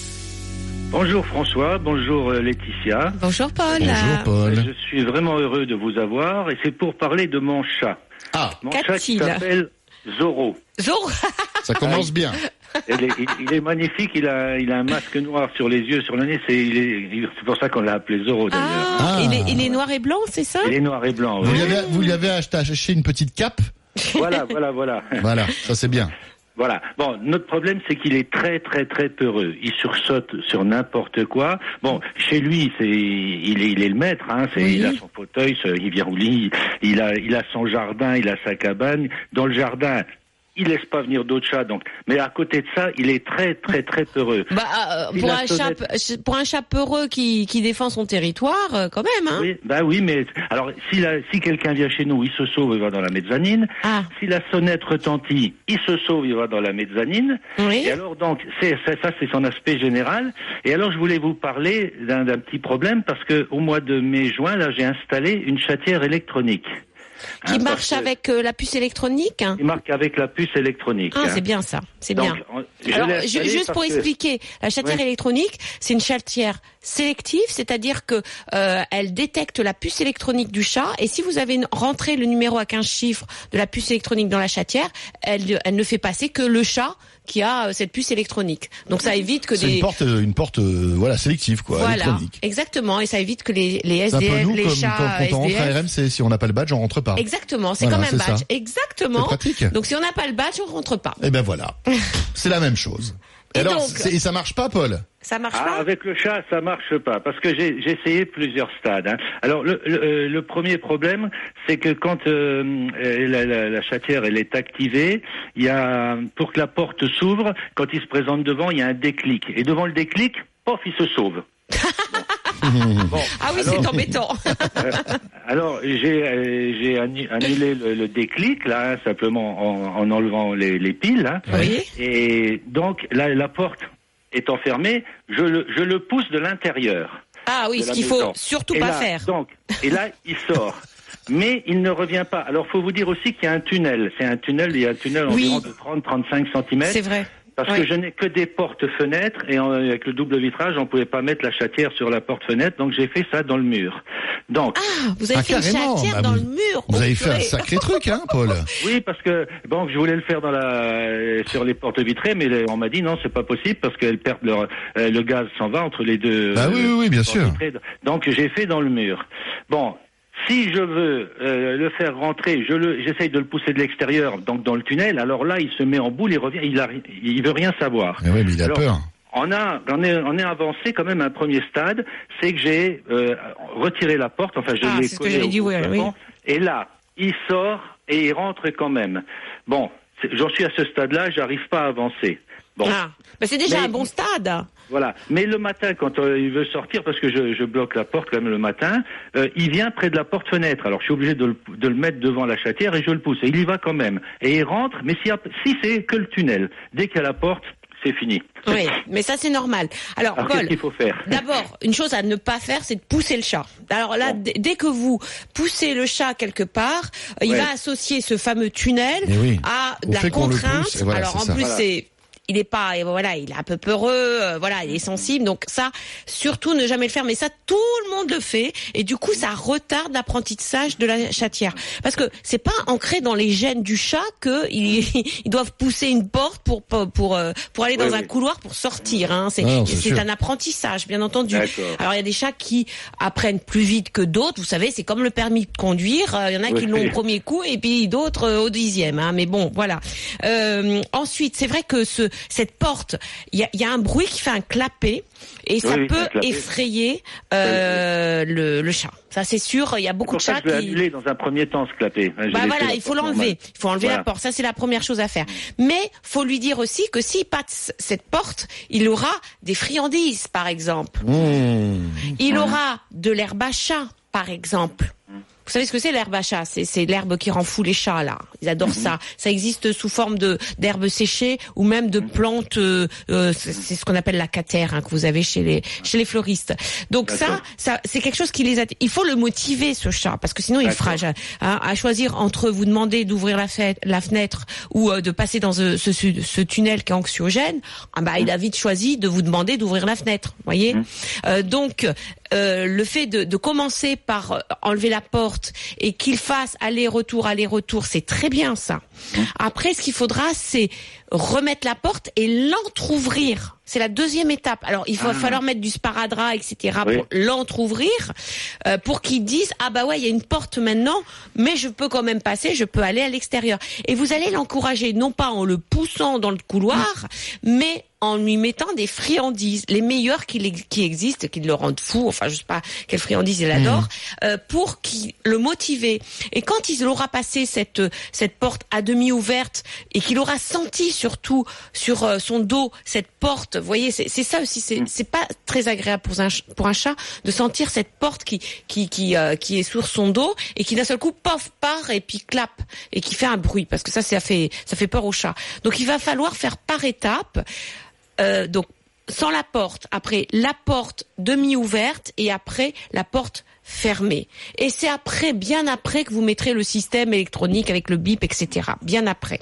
Bonjour François, bonjour euh, Laetitia. Bonjour Paul. Bonjour Paul. Je suis vraiment heureux de vous avoir et c'est pour parler de mon chat. Ah, Mon Qu'a-t-il chat qui s'appelle Zorro. Zoro. ça commence bien. Il est, il, il est magnifique, il a, il a un masque noir sur les yeux, sur le nez, c'est, il est, il- c'est pour ça qu'on l'a appelé Zorro d'ailleurs. Ah, Ah. Il, est, il est noir et blanc, c'est ça? Il est noir et blanc. Vous ouais. lui avez, vous lui avez acheté une petite cape. Voilà, voilà, voilà. Voilà, ça c'est bien. Voilà. Bon, notre problème, c'est qu'il est très, très, très peureux. Il sursaute sur n'importe quoi. Bon, chez lui, c'est, il est, il est le maître, hein. C'est, Oui. il a son fauteuil, ce- il vient au lit, il a, il a son jardin, il a sa cabane. Dans le jardin, il laisse pas venir d'autres chats, donc. Mais à côté de ça, il est très, très, très peureux. Bah, euh, Il pour, a un chat, sonnette. pour un chat peureux qui, qui défend son territoire, euh, quand même, hein. Oui, bah oui, mais alors si, la, si quelqu'un vient chez nous, il se sauve, il va dans la mezzanine. Ah, Si la sonnette retentit, il se sauve, il va dans la mezzanine. oui. Et alors donc, c'est, c'est- ça c'est son aspect général. Et alors je voulais vous parler d'un, d'un petit problème parce que au mois de mai-juin, là, j'ai installé une chatière électronique. Qui Hein, marche parce que- avec euh, la puce électronique. Qui marque avec la puce électronique. Ah, hein. c'est bien ça, c'est Donc, bien. on- je Alors, l'ai ju- installé juste parce pour que- expliquer, la chatière Ouais. électronique, c'est une chatière sélective, c'est-à-dire que euh, elle détecte la puce électronique du chat, et si vous avez rentré le numéro à quinze chiffres de la puce électronique dans la chatière, elle, elle ne fait passer que le chat qui a euh, cette puce électronique. Donc ça évite que c'est des... une porte, une porte, euh, voilà, sélective, quoi, voilà, électronique. Exactement, et ça évite que les, les C'est un S D F, peu nous, les comme chats quand, quand on rentre S D F... à R M C, si on n'a pas le badge, on rentre pas. Exactement, c'est Voilà, comme un c'est badge. ça. Exactement. C'est pratique. Donc si on n'a pas le badge, on rentre pas. Et ben voilà, c'est la même chose. Et Alors, donc, c'est- et ça marche pas, Paul? Ça marche Ah, pas? avec le chat, ça marche pas, parce que j'ai j'ai essayé plusieurs stades. Hein. Alors, le, le, euh, le premier problème, c'est que quand euh, la, la, la chatière elle est activée, il y a pour que la porte s'ouvre, quand il se présente devant, il y a un déclic. Et devant le déclic, pof, il se sauve. Bon, Ah oui, alors, c'est embêtant. euh, alors j'ai euh, j'ai annu- annulé le, le déclic là, hein, simplement en, en enlevant les, les piles. Hein. Oui. Et donc là, la porte étant fermée, je le, je le pousse de l'intérieur. Ah oui, de ce la qu'il faut maison. surtout Et pas là, faire. Donc, et là, il sort. Mais il ne revient pas. Alors, faut vous dire aussi qu'il y a un tunnel. C'est un tunnel, il y a un tunnel Oui. environ de trente à trente-cinq centimètres. C'est vrai. Parce Oui. que je n'ai que des portes-fenêtres et en- avec le double vitrage, on pouvait pas mettre la chatière sur la porte-fenêtre, donc j'ai fait ça dans le mur. Donc, Ah, vous avez Ah, fait une carrément. chatière Bah, dans vous- le mur. Vous Oh, avez fait un purée. sacré truc, hein, Paul? oui, parce que bon, je voulais le faire dans la sur les portes vitrées, mais les- on m'a dit non, c'est pas possible parce qu'elles perdent leur euh, le gaz s'en va entre les deux. Bah oui, oui, oui, bien portes sûr. vitrées. Donc j'ai fait dans le mur. Bon. Si je veux euh, le faire rentrer, je le, j'essaye de le pousser de l'extérieur, donc dans le tunnel. Alors là, il se met en boule, il revient, il a, il veut rien savoir. Eh oui, mais il a Alors, peur. On a, on est, on est avancé quand même à un premier stade, c'est que j'ai euh, retiré la porte, enfin je Ah, l'ai c'est ce que collée j'allais au dire, oui, plafond, oui. et là, il sort et il rentre quand même. Bon, c'est- j'en suis à ce stade-là, j'arrive pas à avancer. Bon, Ah, bah c'est déjà Mais- un bon stade. voilà. Mais le matin, quand euh, il veut sortir, parce que je, je bloque la porte quand même le matin, euh, il vient près de la porte-fenêtre. Alors je suis obligé de le, de le mettre devant la chatière et je le pousse. Et il y va quand même. Et il rentre, mais si, si c'est que le tunnel, dès qu'il y a la porte, c'est fini. Oui, mais ça c'est normal. Alors, Alors qu'est-ce Paul, qu'il faut faire? d'abord, une chose à ne pas faire, c'est de pousser le chat. Alors là, d- dès que vous poussez le chat quelque part, euh, il Ouais. va associer ce fameux tunnel Eh oui. à Au de la fait qu'on le contrainte. pousse, et voilà, Alors c'est en ça. plus, Voilà. c'est il est pas, et voilà, il est un peu peureux, euh, voilà, il est sensible, donc ça, surtout ne jamais le faire. Mais ça, tout le monde le fait, et du coup, ça retarde l'apprentissage de la chatière, parce que c'est pas ancré dans les gènes du chat que ils, ils doivent pousser une porte pour pour pour, euh, pour aller dans Oui, un oui. couloir pour sortir. Hein. C'est Ah non, c'est c'est sûr. un apprentissage, bien entendu. D'accord. Alors il y a des chats qui apprennent plus vite que d'autres. Vous savez, c'est comme le permis de conduire. Euh, Il y en a qui Oui. l'ont au premier coup et puis d'autres euh, au dixième. Hein. Mais bon, voilà. Euh, ensuite, c'est vrai que ce cette porte, il y a, il y a un bruit qui fait un clapet et ça Oui, peut un clapet. effrayer euh, le, le chat. Ça c'est sûr. Il y a beaucoup C'est pour de ça chats que je l'ai qui annulé dans un premier temps, ce clapet. Hein, je bah l'ai voilà, fait il faut la porte l'enlever. normale. Il faut enlever Voilà. la porte. Ça, c'est la première chose à faire. Mais faut lui dire aussi que s'il passe cette porte, il aura des friandises, par exemple. Mmh. Il aura de l'herbe à chat, par exemple. Vous savez ce que c'est l'herbe à chat? C'est, c'est l'herbe qui rend fou les chats, là. Ils adorent ça. Ça existe sous forme de d'herbe séchée ou même de plantes. Euh, euh, c'est, c'est ce qu'on appelle la catère hein, que vous avez chez les chez les fleuristes. Donc ça, D'accord. ça, c'est quelque chose qui les attire. Il faut le motiver ce chat parce que sinon il D'accord. fera hein, à choisir entre vous demander d'ouvrir la, fête, la fenêtre ou euh, de passer dans ce, ce, ce tunnel qui est anxiogène. Ah bah il a vite choisi de vous demander d'ouvrir la fenêtre. Voyez. Euh, donc euh, le fait de, de commencer par euh, enlever la porte et qu'il fasse aller-retour, aller-retour, c'est très bien ça. Après, ce qu'il faudra, c'est remettre la porte et l'entrouvrir. C'est la deuxième étape. Alors, il va falloir mettre du sparadrap, et cetera Oui. pour l'entrouvrir, euh, pour qu'ils disent ah bah ouais, il y a une porte maintenant, mais je peux quand même passer, je peux aller à l'extérieur. Et vous allez l'encourager, non pas en le poussant dans le couloir, mais en lui mettant des friandises, les meilleures qui, l'ex- qui existent, qui le rendent fou, enfin je sais pas quelle friandise il adore, euh, pour qu'il le motiver. Et quand il aura passé cette cette porte à demi ouverte et qu'il aura senti surtout sur euh, son dos cette porte, vous voyez, c'est, c'est ça aussi, c'est c'est pas très agréable pour un ch- pour un chat de sentir cette porte qui qui qui euh, qui est sur son dos et qui d'un seul coup pof part et puis clappe et qui fait un bruit parce que ça ça fait ça fait peur au chat. Donc il va falloir faire par étapes. Euh, donc sans la porte, après la porte demi-ouverte et après la porte fermée. Et c'est après, bien après que vous mettrez le système électronique avec le bip, et cetera. Bien après.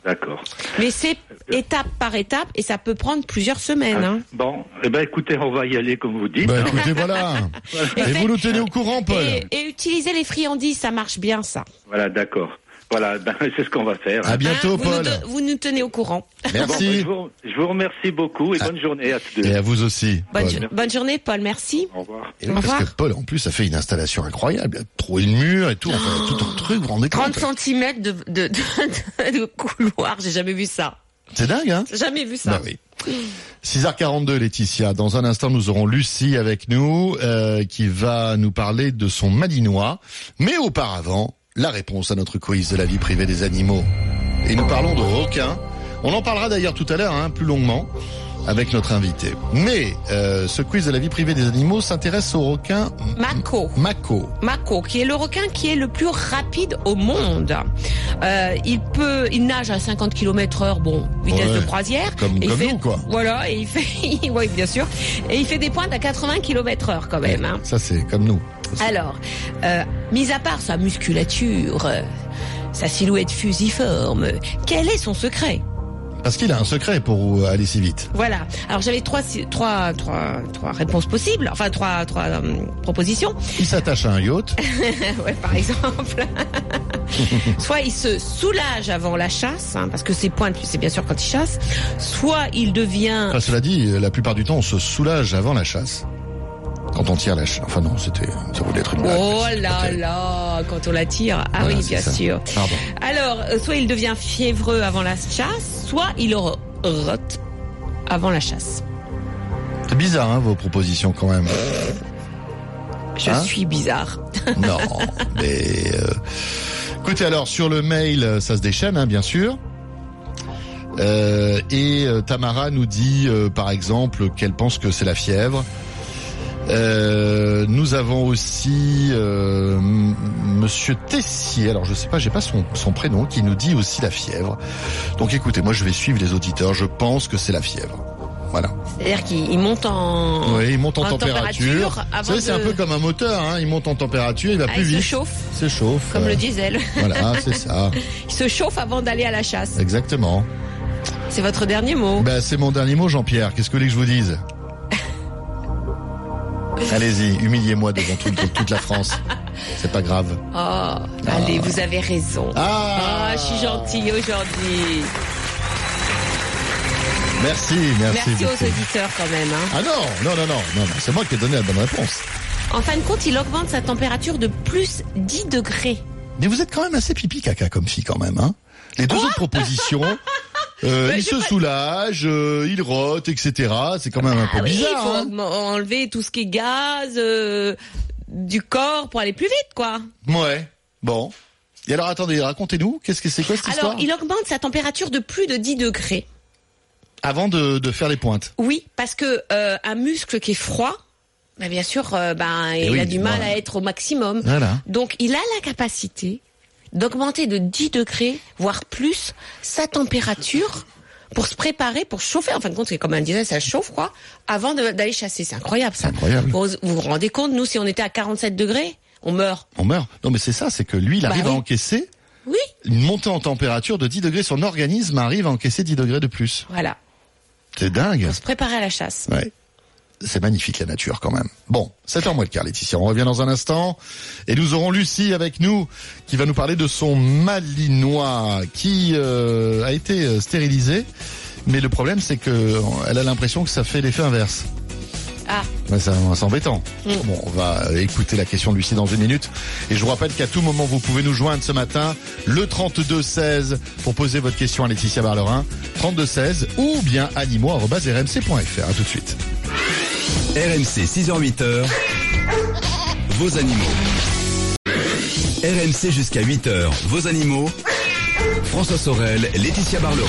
D'accord. Mais c'est étape par étape et ça peut prendre plusieurs semaines. Ah, hein. Bon, eh ben écoutez, on va y aller comme vous dites. Bah hein. écoutez, voilà. Et Et faites- vous nous tenez au courant, Paul. Et, et utiliser les friandises, ça marche bien, ça. Voilà, d'accord. Voilà, ben, c'est ce qu'on va faire. À bientôt, Hein, vous, Paul. nous, de- vous nous tenez au courant. Bon, Merci. ben, je, vous, je vous remercie beaucoup et bonne journée à tous deux. Et à vous aussi, Bonne, Paul. jo- bonne journée, Paul. Merci. Au revoir. Et oui, Au parce revoir. que Paul, en plus, a fait une installation incroyable. Il a trouvé le mur et tout, enfin, tout un truc, vous vous rendez trente compte? centimètres de, de, de, de couloir, j'ai jamais vu ça. C'est dingue, hein? J'ai jamais vu ça. Bah oui. six heures quarante-deux, Laetitia. Dans un instant, nous aurons Lucie avec nous, euh, qui va nous parler de son malinois. Mais auparavant, la réponse à notre quiz de la vie privée des animaux. Et nous parlons de requins. On en parlera d'ailleurs tout à l'heure, hein, plus longuement, avec notre invité. Mais euh, ce quiz de la vie privée des animaux s'intéresse au requin Mako. Mako. Mako, qui est le requin qui est le plus rapide au monde. Euh, il peut, il nage à cinquante kilomètres heure, bon, vitesse Ouais, de croisière. comme- Et il comme fait, nous, quoi. Voilà, et il fait, oui, bien sûr. Et il fait des pointes à quatre-vingts kilomètres heure quand même. Hein. Ça, c'est comme nous. Alors, euh, mis à part sa musculature, euh, sa silhouette fusiforme, quel est son secret? Parce qu'il a un secret pour euh, aller si vite. Voilà. Alors j'avais trois, trois, trois, trois réponses possibles, enfin trois, trois euh, propositions. Il s'attache à un yacht. Ouais, par exemple. Soit il se soulage avant la chasse, hein, parce que ses pointes, c'est bien sûr quand il chasse. Soit il devient. Enfin, cela dit, la plupart du temps, on se soulage avant la chasse. Quand on tire la chasse. Enfin non, c'était, ça voulait être une blague. Oh C'est là pas terrible. là, quand on la tire. Ah Voilà, oui, c'est bien ça. sûr. Pardon. Alors, euh, soit il devient fiévreux avant la chasse, soit il rote avant la chasse. C'est bizarre, hein, vos propositions quand même. Je Hein suis bizarre. Non, mais euh, écoutez, alors sur le mail, ça se déchaîne, hein, bien sûr. Euh, et euh, Tamara nous dit, euh, par exemple, qu'elle pense que c'est la fièvre. Euh, nous avons aussi euh, m- Monsieur Tessier. Alors je sais pas, j'ai pas son, son prénom, qui nous dit aussi la fièvre. Donc écoutez, moi je vais suivre les auditeurs. Je pense que c'est la fièvre. Voilà. C'est-à-dire qu'il il monte en. Oui, il monte en, en température. température avant Vous savez, c'est un de- peu comme un moteur. Hein. Il monte en température, il va Ah, plus il vite. se chauffe, Se chauffe. comme euh, le diesel. Voilà, c'est ça. Il se chauffe avant d'aller à la chasse. Exactement. C'est votre dernier mot. Ben, c'est mon dernier mot, Jean-Pierre. Qu'est-ce que vous voulez que je vous dise? Allez-y, humiliez-moi devant tout- toute, toute la France. C'est pas grave. Oh, allez, vous avez raison. Ah, Ah, je suis gentille aujourd'hui. Merci, merci. Merci aux beaucoup. auditeurs quand même. Hein. Ah non, non, non, non, non, non, c'est moi qui ai donné la bonne réponse. En fin de compte, il augmente sa température de plus dix degrés. Mais vous êtes quand même assez pipi caca comme fille quand même, hein. Les deux autres propositions, euh, Mais il j'ai se pas- soulage, euh, il rote, et cetera. C'est quand même un peu Ah oui, il bizarre. faut hein. augme- enlever tout ce qui est gaz euh, du corps pour aller plus vite, quoi. Ouais. Bon. Et alors attendez, racontez-nous, qu'est-ce que c'est quoi cette Alors, histoire il augmente sa température de plus de dix degrés. Avant de, de faire les pointes. Oui, parce que euh, un muscle qui est froid, ben bien sûr, euh, ben il oui, a du mal voilà. à être au maximum. Voilà. Donc, il a la capacité d'augmenter de dix degrés, voire plus, sa température pour se préparer, pour chauffer. En fin de compte, c'est comme un diesel, ça chauffe, quoi, avant de- d'aller chasser. C'est incroyable, ça. Incroyable. Vous vous vous rendez compte, nous, si on était à quarante-sept degrés, on meurt. On meurt. Non mais c'est ça, c'est que lui, il Bah arrive à oui. encaisser Oui. une montée en température de dix degrés. Son organisme arrive à encaisser dix degrés de plus. Voilà. C'est dingue. Pour se préparer à la chasse. Ouais. C'est magnifique la nature quand même. Bon, sept heures moins le quart, Laetitia. On revient dans un instant. Et nous aurons Lucie avec nous qui va nous parler de son malinois qui euh, a été euh, stérilisé. Mais le problème, c'est que elle a l'impression que ça fait l'effet inverse. Ah, Ouais, c'est c'est embêtant. Mm. Bon, on va écouter la question de Lucie dans une minute. Et je vous rappelle qu'à tout moment, vous pouvez nous joindre ce matin, le trente-deux seize, pour poser votre question à Laetitia Barlerin. trente-deux seize, ou bien animaux arobase r m c point f r. À tout de suite. R M C six heures huit heures. Vos animaux. R M C jusqu'à huit heures. Vos animaux. François Sorel, Laetitia Barlerin.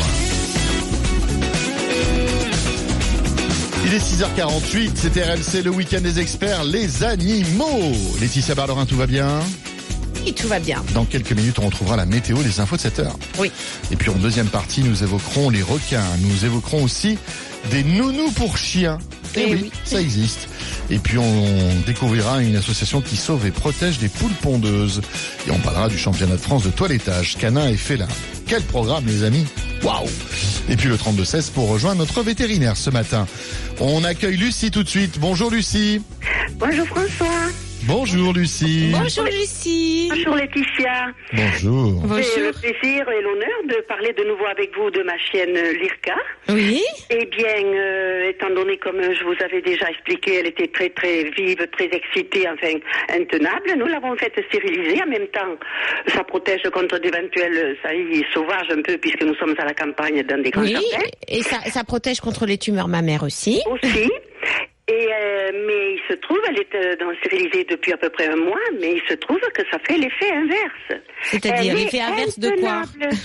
Il est six heures quarante-huit, c'est R M C, le week-end des experts, les animaux. Laetitia Barlerin, tout va bien? oui, tout va bien. Dans quelques minutes, on retrouvera la météo, les infos de sept heures. Oui. Et puis en deuxième partie, nous évoquerons les requins. Nous évoquerons aussi des nounous pour chiens. Eh, Eh oui, oui. ça existe. Et puis on découvrira une association qui sauve et protège des poules pondeuses. Et on parlera du championnat de France de toilettage, canin et félin. Quel programme, les amis! Waouh! Et puis le trente-deux seize pour rejoindre notre vétérinaire ce matin. On accueille Lucie tout de suite. Bonjour Lucie. Bonjour François. Bonjour Lucie. Bonjour Lucie. Bonjour Laetitia. Bonjour. J'ai le plaisir et l'honneur de parler de nouveau avec vous de ma chienne Lirka. Oui. Eh bien, euh, étant donné, comme je vous avais déjà expliqué, elle était très très vive, très excitée, enfin intenable, nous l'avons faite stériliser. En même temps, ça protège contre d'éventuels saillies sauvages un peu, puisque nous sommes à la campagne dans des grands Oui, jardins. et ça, ça protège contre les tumeurs mammaires aussi. Aussi. Et euh, mais il se trouve, elle est euh, dans stérilisée depuis à peu près un mois, mais il se trouve que ça fait l'effet inverse. C'est-à-dire Elle l'effet est inverse de quoi?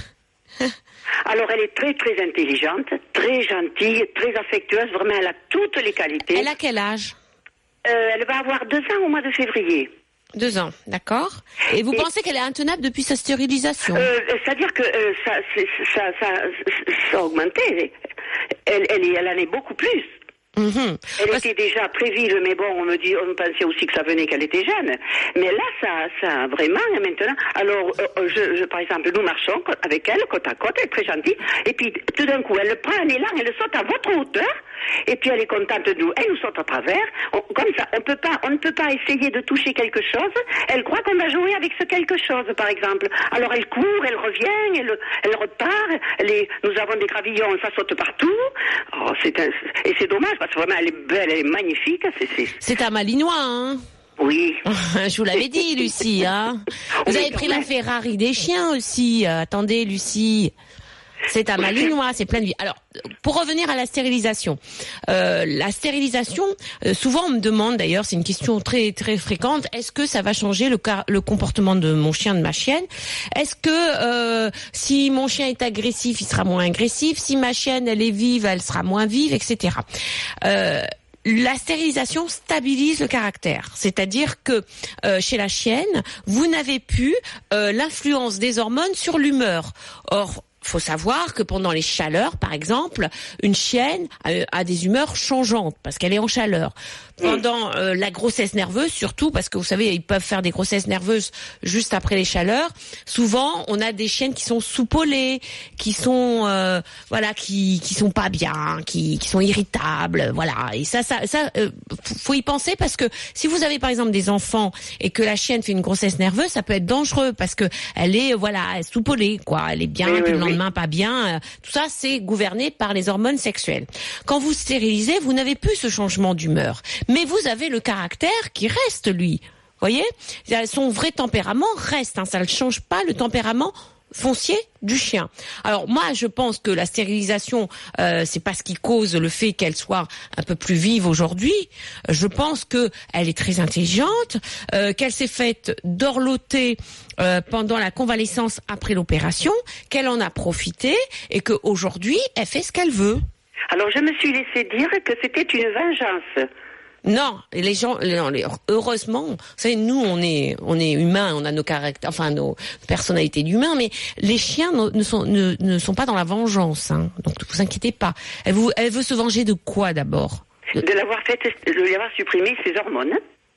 Alors elle est très très intelligente, très gentille, très affectueuse, vraiment elle a toutes les qualités. Elle a quel âge? euh, Elle va avoir deux ans au mois de février. Deux ans, d'accord. Et vous Et pensez qu'elle est intenable depuis sa stérilisation? euh, C'est-à-dire que euh, ça, c'est- ça, ça, ça a augmenté. Elle, elle, est- elle en est beaucoup plus. Mhm. Elle Parce- était déjà très vive, mais bon, on me dit, on pensait aussi que ça venait qu'elle était jeune. Mais là, ça, ça vraiment, maintenant. Alors, euh, je, je, par exemple, nous marchons avec elle, côte à côte, elle est très gentille. Et puis, tout d'un coup, elle prend un élan, elle saute à votre hauteur. Et puis, elle est contente de nous. Elle nous saute à travers. On- comme ça, on peut pas, on ne peut pas essayer de toucher quelque chose. Elle croit qu'on va jouer avec ce quelque chose, par exemple. Alors, elle court, elle revient, elle, elle repart. Elle est, nous avons des gravillons, ça saute partout. Oh, c'est un, et c'est dommage, parce que vraiment, elle est belle, elle est magnifique. C'est, c'est... C'est un malinois, hein? Oui. Je vous l'avais dit, Lucie, hein? Vous Oui, avez quand pris la même. Ferrari des chiens aussi. Euh, attendez, Lucie. C'est un malinois, c'est plein de vie. Alors, pour revenir à la stérilisation, euh, la stérilisation, euh, souvent on me demande, d'ailleurs, c'est une question très très fréquente, est-ce que ça va changer le, car- le comportement de mon chien, de ma chienne? Est-ce que euh, si mon chien est agressif, il sera moins agressif? Si ma chienne, elle est vive, elle sera moins vive, et cetera. Euh, La stérilisation stabilise le caractère, c'est-à-dire que euh, chez la chienne, vous n'avez plus euh, l'influence des hormones sur l'humeur. Or, faut savoir que pendant les chaleurs, par exemple, une chienne a, a des humeurs changeantes parce qu'elle est en chaleur. Pendant euh, la grossesse nerveuse, surtout parce que vous savez, ils peuvent faire des grossesses nerveuses juste après les chaleurs. Souvent, on a des chiennes qui sont soupolées, qui sont euh, voilà, qui qui sont pas bien, qui qui sont irritables, voilà. Et ça, ça, ça, euh, faut y penser parce que si vous avez par exemple des enfants et que la chienne fait une grossesse nerveuse, ça peut être dangereux parce que elle est voilà, elle est soupolée, quoi. Elle est bien, Oui, puis oui, le oui. lendemain pas bien. Tout ça, c'est gouverné par les hormones sexuelles. Quand vous stérilisez, vous n'avez plus ce changement d'humeur. Mais vous avez le caractère qui reste, lui. Voyez, son vrai tempérament reste. Hein, ça ne change pas le tempérament foncier du chien. Alors moi, je pense que la stérilisation, euh, c'est pas ce qui cause le fait qu'elle soit un peu plus vive aujourd'hui. Je pense que elle est très intelligente, euh, qu'elle s'est faite dorloter euh, pendant la convalescence après l'opération, qu'elle en a profité et qu'aujourd'hui, elle fait ce qu'elle veut. Alors, je me suis laissé dire que c'était une vengeance. Non, les gens, non, les- heureusement, vous savez, nous, on est, on est humains, on a nos caractères, enfin nos personnalités d'humains, mais les chiens ne, ne sont, ne, ne sont pas dans la vengeance, hein. Donc ne vous inquiétez pas. Elle, vous, elle veut se venger de quoi d'abord? De l'avoir fait, de lui avoir supprimé ses hormones.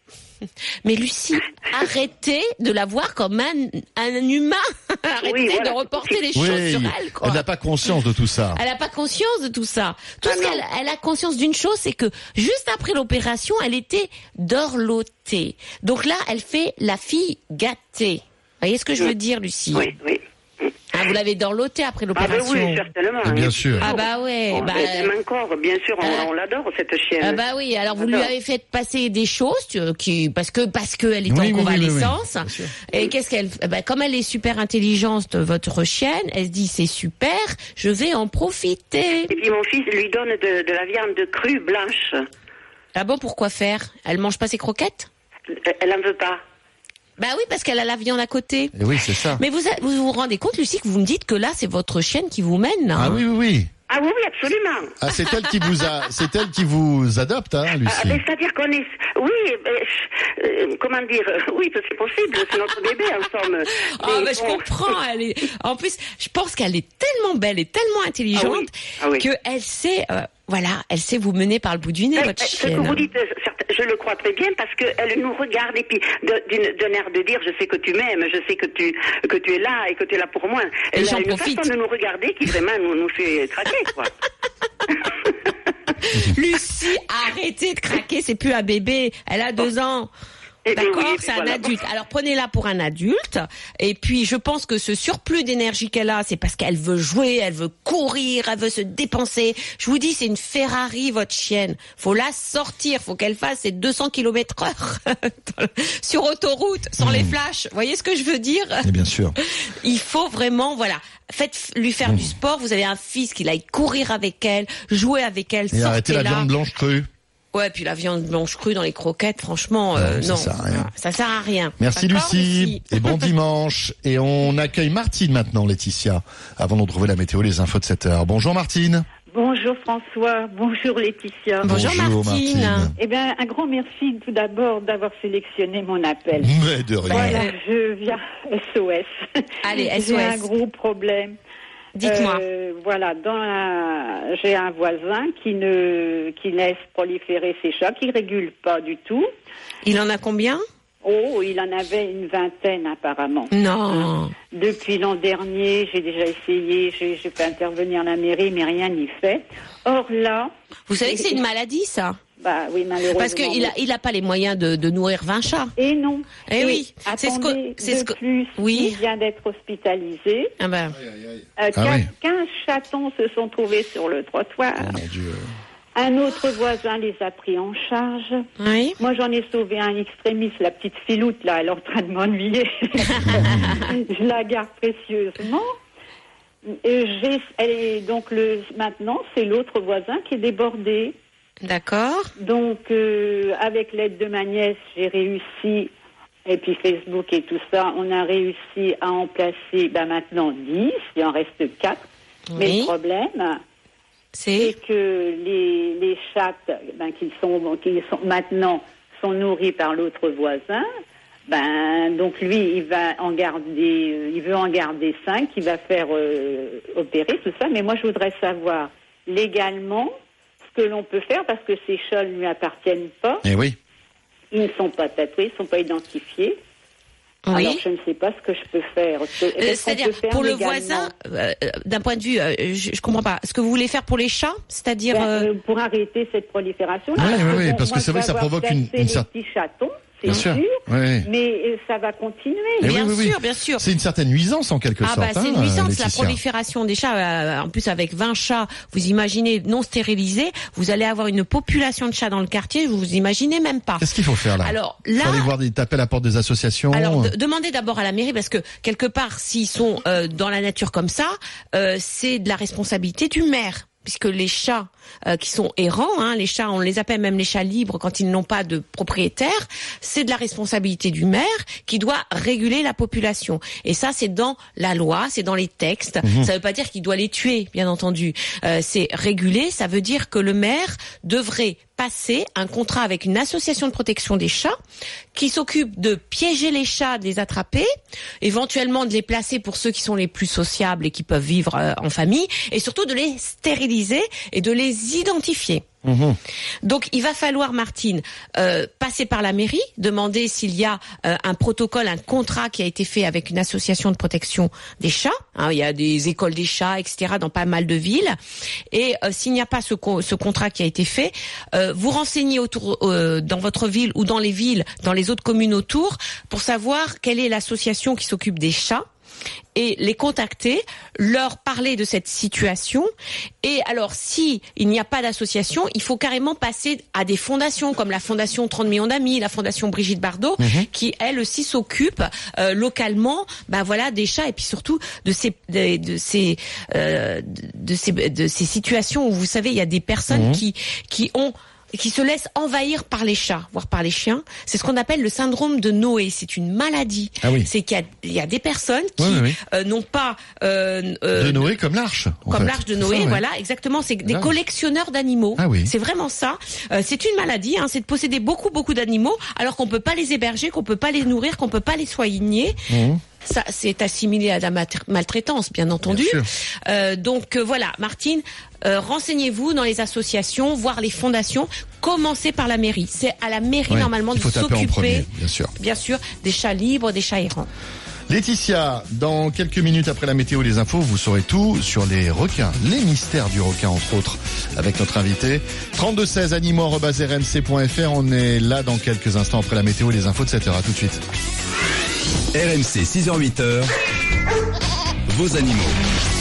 Mais Lucie, arrêtez de la voir comme un, un humain. Arrêtez Oui, voilà. de reporter les Oui, choses sur elle, quoi. elle n'a pas conscience de tout ça. Elle n'a pas conscience de tout ça. Tout Ah ce non. qu'elle elle a conscience d'une chose, c'est que juste après l'opération, elle était dorlotée. Donc là, elle fait la fille gâtée. Vous voyez ce que je veux dire, Lucie? Oui, oui. Ah, vous l'avez dorlotée après Ah ben l'opération. oui, certainement. Ah, bien sûr. Ah bah ouais. On bah, l'aime encore, bien sûr, on, euh, on l'adore, cette chienne. ah bah oui, alors vous lui J'adore. avez fait passer des choses tu- qui parce que parce que elle est Oui, en oui, oui, convalescence. oui, oui, bien sûr. Et qu'est-ce qu'elle eh ben, comme elle est super intelligente, votre chienne, elle se dit c'est super, je vais en profiter. Et puis mon fils lui donne de, de la viande crue blanche. Ah bon, pourquoi faire? Elle mange pas ses croquettes? Elle en veut pas. Bah oui, parce qu'elle a la viande à côté. Et oui, c'est ça. Mais vous vous vous rendez compte, Lucie, que vous me dites que là, c'est votre chienne qui vous mène, là, Ah hein? oui, oui, oui. Ah oui, oui, absolument. Ah, c'est elle qui vous a, c'est elle qui vous adopte, hein, Ah, Lucie. ben, c'est-à-dire qu'on est... Oui, ben, euh, comment dire... Oui, c'est possible, c'est notre bébé, en somme. Ah Mais bah, je bon. comprends. Elle est... En plus, je pense qu'elle est tellement belle et tellement intelligente Ah oui. Ah oui. qu'elle sait, euh, voilà, elle sait vous mener par le bout du nez, Ben, votre Ce que chienne. vous dites, euh, certes- je le crois très bien parce qu'elle nous regarde et puis d'un air de dire je sais que tu m'aimes, je sais que tu que tu es là et que tu es là pour moi. Et elle j'en a une profite. façon de nous regarder qui vraiment nous, nous fait craquer, quoi. Lucie, arrêtez de craquer, c'est plus un bébé, elle a deux ans. Eh bien, D'accord, oui, c'est un voilà. adulte. Alors prenez-la pour un adulte. Et puis je pense que ce surplus d'énergie qu'elle a, c'est parce qu'elle veut jouer, elle veut courir, elle veut se dépenser. Je vous dis, c'est une Ferrari, votre chienne. Faut la sortir, faut qu'elle fasse ses deux cents kilomètres heure sur autoroute, sans mmh. les flashs. Vous voyez ce que je veux dire? Et bien sûr. Il faut vraiment, voilà. Faites lui faire mmh. du sport. Vous avez un fils qui aille courir avec elle, jouer avec elle. Et arrêtez la viande blanche crue. Ouais, puis la viande blanche crue dans les croquettes, franchement, euh, non, non, ça sert à rien. Ça sert à rien. Merci Lucie, Lucie, et bon dimanche. Et on accueille Martine maintenant, Laetitia, avant de retrouver la météo, les infos de cette heure. Bonjour Martine. Bonjour François, bonjour Laetitia. Bonjour, bonjour Martine. Martine. Eh bien, un grand merci tout d'abord d'avoir sélectionné mon appel. Mais de rien. Voilà, je viens S O S. Allez, S O S. J'ai un gros problème. Dites-moi. Euh, voilà, dans la... j'ai un voisin qui ne qui laisse proliférer ses chats, qui ne régule pas du tout. Il en a combien? Oh, il en avait une vingtaine apparemment. Non. Depuis l'an dernier, j'ai déjà essayé, j'ai, j'ai fait intervenir la mairie, mais rien n'y fait. Or là... Vous savez que c'est une maladie, ça? Bah oui, malheureusement. Parce qu'il a, il a pas les moyens de, de nourrir vingt chats. Et non. Eh et oui. C'est ce que, c'est de ce que, plus, oui. Il vient d'être hospitalisé. Ah ben. Euh, ah oui. quinze chatons se sont trouvés sur le trottoir. Oh mon Dieu. Un autre voisin les a pris en charge. Oui. Moi, j'en ai sauvé un extrémiste, la petite filoute, là, elle est en train de m'ennuyer. Je la garde précieusement. Et j'ai, elle est, donc, le, maintenant, c'est l'autre voisin qui est débordé. D'accord. Donc, euh, avec l'aide de ma nièce, j'ai réussi, et puis Facebook et tout ça, on a réussi à en placer, ben maintenant dix, il en reste quatre. Oui. Mais le problème, c'est, c'est que les, les chattes, ben, qui sont, qui sont maintenant sont nourries par l'autre voisin, ben, donc lui, il va en garder, il veut en garder cinq, il va faire euh, opérer tout ça, mais moi, je voudrais savoir légalement que l'on peut faire, parce que ces chats ne lui appartiennent pas. Eh oui. Ils ne sont pas tatoués, ils ne sont pas identifiés. Oui. Alors, je ne sais pas ce que je peux faire. Euh, c'est-à-dire, pour le voisin, euh, d'un point de vue, euh, je ne comprends pas. Ce que vous voulez faire pour les chats, c'est-à-dire... Ben, euh... pour arrêter cette prolifération. Oui, oui, oui, bon, parce que c'est vrai que ça provoque une... une cer- les petits chatons, c'est bien sûr, sûr, oui. mais ça va continuer. Eh bien oui, oui, sûr, oui. bien sûr. C'est une certaine nuisance en quelque ah sorte. Bah, c'est une hein, nuisance, Laetitia. la prolifération des chats. Euh, en plus, avec vingt chats, vous imaginez non stérilisés, vous allez avoir une population de chats dans le quartier, vous vous imaginez même pas. Qu'est-ce qu'il faut faire là? Alors là, faut aller voir des taper à la porte des associations. Alors de, demandez d'abord à la mairie, parce que quelque part, s'ils sont euh, dans la nature comme ça, euh, c'est de la responsabilité du maire. Puisque les chats euh, qui sont errants, hein, les chats, on les appelle même les chats libres quand ils n'ont pas de propriétaire, c'est de la responsabilité du maire qui doit réguler la population. Et ça, c'est dans la loi, c'est dans les textes. Mmh. Ça ne veut pas dire qu'il doit les tuer, bien entendu. Euh, c'est réguler, ça veut dire que le maire devrait passer un contrat avec une association de protection des chats qui s'occupe de piéger les chats, de les attraper, éventuellement de les placer pour ceux qui sont les plus sociables et qui peuvent vivre euh, en famille, et surtout de les stériliser et de les identifier. Mmh. Donc il va falloir, Martine, euh, passer par la mairie, demander s'il y a euh, un protocole, un contrat qui a été fait avec une association de protection des chats. Hein, il y a des écoles des chats, et cetera dans pas mal de villes. Et euh, s'il n'y a pas ce, co- ce contrat qui a été fait, euh, vous renseignez autour euh, dans votre ville ou dans les villes, dans les autres communes autour, pour savoir quelle est l'association qui s'occupe des chats. Et les contacter, leur parler de cette situation. Et alors, si il n'y a pas d'association, il faut carrément passer à des fondations comme la Fondation trente millions d'amis, la Fondation Brigitte Bardot, mmh. qui elle aussi s'occupe euh, localement, bah voilà, des chats et puis surtout de ces de, de ces euh, de ces de ces situations où vous savez il y a des personnes mmh. qui qui ont qui se laissent envahir par les chats, voire par les chiens. C'est ce qu'on appelle le syndrome de Noé. C'est une maladie. Ah oui. C'est qu'il y a, il y a des personnes qui oui, oui. Euh, n'ont pas... Euh, euh, de Noé comme l'arche. Comme fait. l'arche de Noé, ça, voilà, exactement. C'est des l'arche. collectionneurs d'animaux. Ah oui. C'est vraiment ça. Euh, c'est une maladie, hein, c'est de posséder beaucoup, beaucoup d'animaux, alors qu'on peut pas les héberger, qu'on peut pas les nourrir, qu'on peut pas les soigner. Mmh. ça c'est assimilé à de la maltraitance, bien entendu. Bien euh, donc euh, voilà, Martine, euh, renseignez-vous dans les associations, voire les fondations. Commencez par la mairie. C'est à la mairie ouais, normalement de s'occuper, bien sûr. bien sûr, des chats libres, des chats errants. Laetitia, dans quelques minutes après la météo et les infos, vous saurez tout sur les requins, les mystères du requin entre autres, avec notre invité. trente-deux seize animaux arobase r m c point f r. On est là dans quelques instants après la météo et les infos de sept heures. À tout de suite. R M C six heures huit heures. Vos animaux.